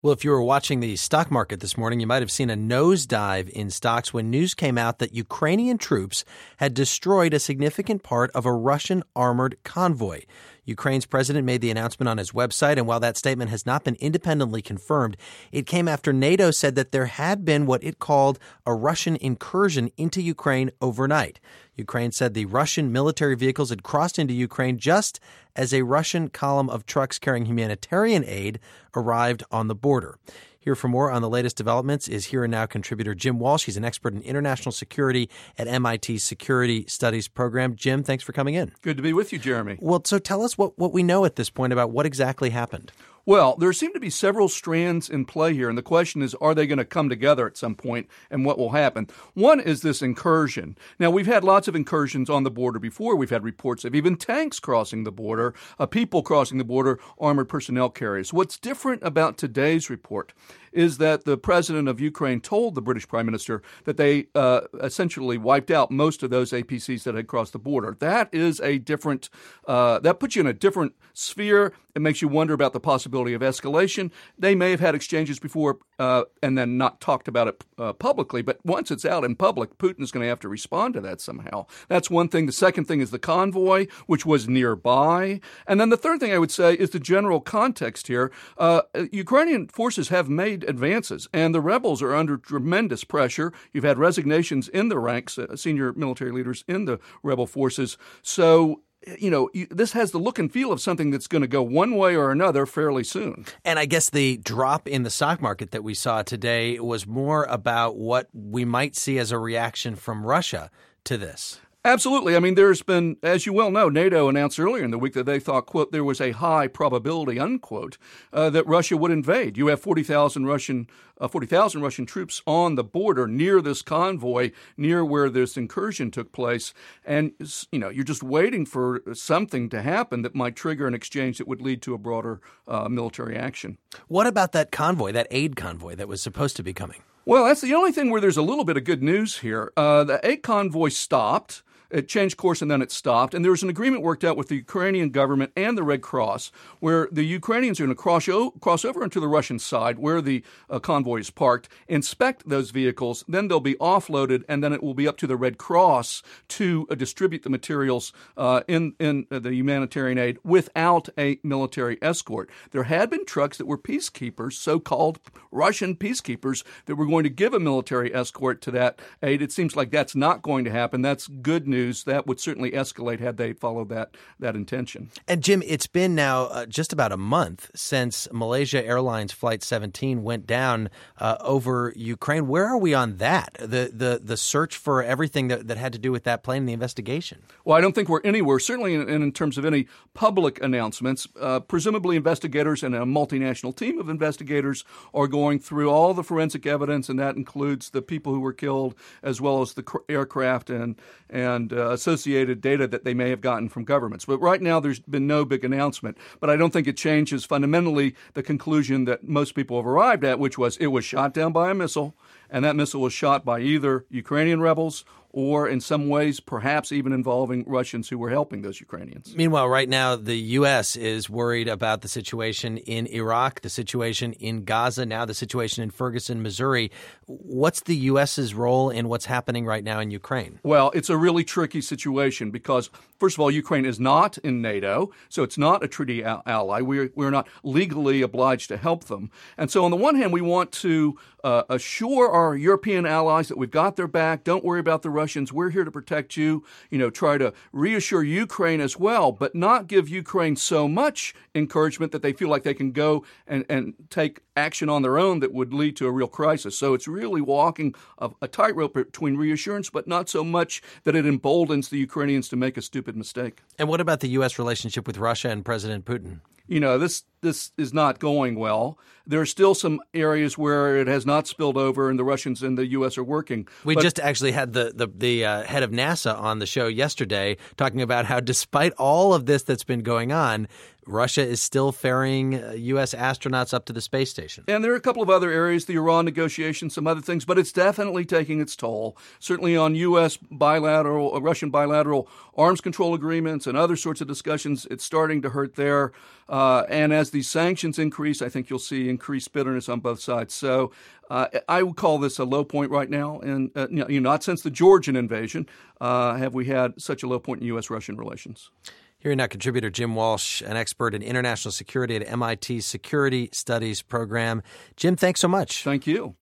Well, if you were watching the stock market this morning, you might have seen a nosedive in stocks when news came out that Ukrainian troops had destroyed a significant part of a Russian armored convoy. Ukraine's president made the announcement on his website, and while that statement has not been independently confirmed, it came after NATO said that there had been what it called a Russian incursion into Ukraine overnight. Ukraine said the Russian military vehicles had crossed into Ukraine just as a Russian column of trucks carrying humanitarian aid arrived on the border. Here for more on the latest developments is Here and Now contributor Jim Walsh. He's an expert in international security at MIT's Security Studies program. Jim, thanks for coming in. Good to be with you, Jeremy. Well, so tell us what we know at this point about what exactly happened. Well, there seem to be several strands in play here, and the question is, are they going to come together at some point, and what will happen? One is this incursion. Now, we've had lots of incursions on the border before. We've had reports of even tanks crossing the border, people crossing the border, armored personnel carriers. What's different about today's report is that the president of Ukraine told the British prime minister that they essentially wiped out most of those APCs that had crossed the border. That is a different, that puts you in a different sphere. It makes you wonder about the possibility of escalation. They may have had exchanges before and then not talked about it publicly, but once it's out in public, Putin is going to have to respond to that somehow. That's one thing. The second thing is the convoy, which was nearby. And then the third thing I would say is the general context here. Ukrainian forces have made advances, and the rebels are under tremendous pressure. You've had resignations in the ranks, senior military leaders in the rebel forces. So, this has the look and feel of something that's going to go one way or another fairly soon. And I guess the drop in the stock market that we saw today was more about what we might see as a reaction from Russia to this. Absolutely. I mean, there's been, as you well know, NATO announced earlier in the week that they thought, quote, there was a high probability, unquote, that Russia would invade. You have 40,000 Russian troops on the border near this convoy, near where this incursion took place. And, you're just waiting for something to happen that might trigger an exchange that would lead to a broader military action. What about that convoy, that aid convoy that was supposed to be coming? Well, that's the only thing where there's a little bit of good news here. The aid convoy stopped. It changed course and then it stopped. And there was an agreement worked out with the Ukrainian government and the Red Cross where the Ukrainians are going to cross over into the Russian side where the convoy is parked, inspect those vehicles, then they'll be offloaded, and then it will be up to the Red Cross to distribute the materials in the humanitarian aid without a military escort. There had been trucks that were peacekeepers, so-called Russian peacekeepers, that were going to give a military escort to that aid. It seems like that's not going to happen. That's good news. That would certainly escalate had they followed that intention. And Jim, it's been now just about a month since Malaysia Airlines Flight 17 went down over Ukraine. Where are we on that? The search for everything that had to do with that plane and the investigation? Well, I don't think we're anywhere, certainly in terms of any public announcements. Presumably investigators and a multinational team of investigators are going through all the forensic evidence, and that includes the people who were killed as well as the aircraft and associated data that they may have gotten from governments. But right now, there's been no big announcement. But I don't think it changes fundamentally the conclusion that most people have arrived at, which was it was shot down by a missile, and that missile was shot by either Ukrainian rebels or in some ways perhaps even involving Russians who were helping those Ukrainians. Meanwhile, right now, the U.S. is worried about the situation in Iraq, the situation in Gaza, now the situation in Ferguson, Missouri. What's the U.S.'s role in what's happening right now in Ukraine? Well, it's a really tricky situation because, first of all, Ukraine is not in NATO, so it's not a treaty ally. We're not legally obliged to help them. And so on the one hand, we want to assure our European allies that we've got their back. Don't worry about the Russians. We're here to protect you. Try to reassure Ukraine as well, but not give Ukraine so much encouragement that they feel like they can go and take action on their own that would lead to a real crisis. So it's really walking a tightrope between reassurance, but not so much that it emboldens the Ukrainians to make a stupid mistake. And what about the U.S. relationship with Russia and President Putin? This is not going well. There are still some areas where it has not spilled over, and the Russians and the U.S. are working. We just actually had the head of NASA on the show yesterday talking about how despite all of this that's been going on, Russia is still ferrying U.S. astronauts up to the space station. And there are a couple of other areas, the Iran negotiations, some other things, but it's definitely taking its toll. Certainly on U.S. Russian bilateral arms control agreements and other sorts of discussions, it's starting to hurt there. And as these sanctions increase, I think you'll see increased bitterness on both sides. So I would call this a low point right now. And not since the Georgian invasion have we had such a low point in U.S.-Russian relations. Hearing now contributor Jim Walsh, an expert in international security at MIT's Security Studies program. Jim, thanks so much. Thank you.